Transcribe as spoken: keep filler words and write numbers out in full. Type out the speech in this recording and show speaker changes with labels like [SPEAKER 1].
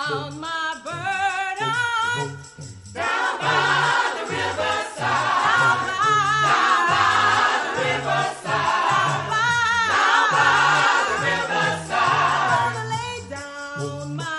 [SPEAKER 1] down my burden. Down by the riverside. Down by the riverside. Down by the riverside. Lay down my